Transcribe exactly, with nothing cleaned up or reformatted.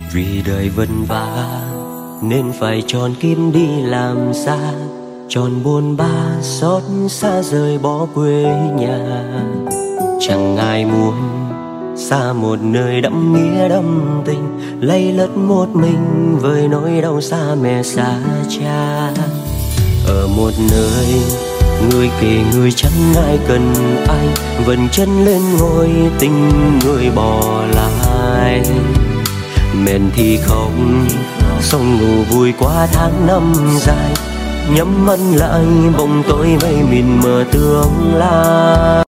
Vì đời vất vả nên phải chọn kiếp đi làm xa, chọn buồn bã xót xa rời bỏ quê nhà. Chẳng ai muốn xa một nơi đẫm nghĩa đẫm tình, lay lất một mình với nỗi đau xa mẹ xa cha. Ở một nơi người kể người chẳng ai cần ai, vẫn chân lên ngôi tình người bỏ lại. Mệt thì không, sống ngủ vui qua tháng năm dài, nhắm mắt lại bóng tối mây mịt mờ tương lai.